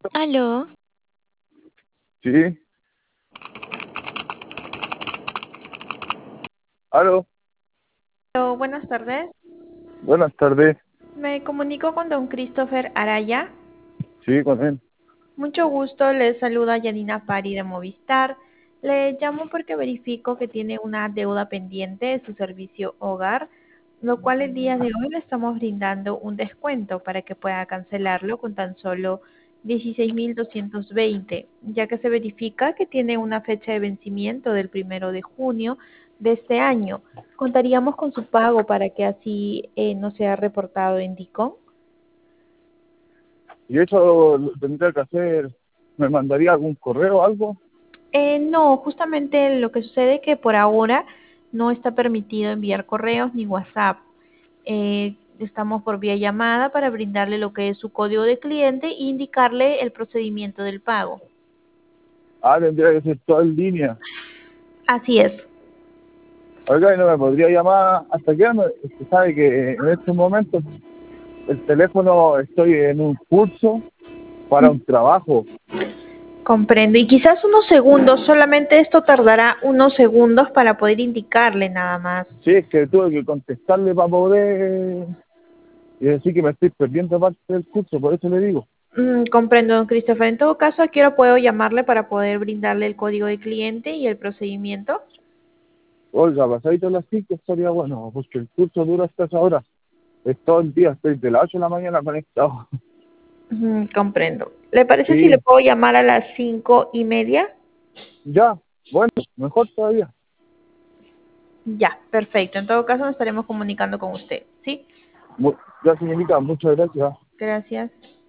Aló, Sí, aló, Buenas tardes. buenas tardes. Me comunico con don Christopher Araya. Sí, con él. Mucho gusto, le saluda Yanina Pari de Movistar. Le llamo porque verifico que tiene una deuda pendiente de su servicio hogar, lo cual el día de hoy le estamos brindando un descuento para que pueda cancelarlo con tan solo 16.220, ya que se verifica que tiene una fecha de vencimiento del 1 de junio de este año. Contaríamos con su pago para que así no sea reportado en DICOM. ¿Y eso lo tendría que hacer? ¿Me mandaría algún correo o algo? No, justamente lo que sucede es que por ahora no está permitido enviar correos ni WhatsApp. Estamos por vía llamada para brindarle lo que es su código de cliente e indicarle el procedimiento del pago. Ah, tendría que ser todo en línea. Así es. Oiga, ¿y no me podría llamar hasta qué hora? Es que sabe que en estos momentos el teléfono estoy en un curso para un trabajo. Comprendo. Y quizás unos segundos, solamente esto tardará unos segundos para poder indicarle nada más. Sí, es que tuve que contestarle para poder y decir que me estoy perdiendo parte del curso, por eso le digo. Comprendo, don Christopher. En todo caso, ¿a qué hora puedo llamarle para poder brindarle el código de cliente y el procedimiento? Oiga, pasadito las 5 estaría bueno, porque el curso dura hasta esa hora. Es todo el día, estoy de las 8 de la mañana conectado. Comprendo. ¿Le parece si le Sí, puedo llamar a las 5:30? ya, bueno, mejor todavía. Ya, perfecto. En todo caso, nos estaremos comunicando con usted. ¿Sí? Ya, señorita, muchas gracias. Gracias.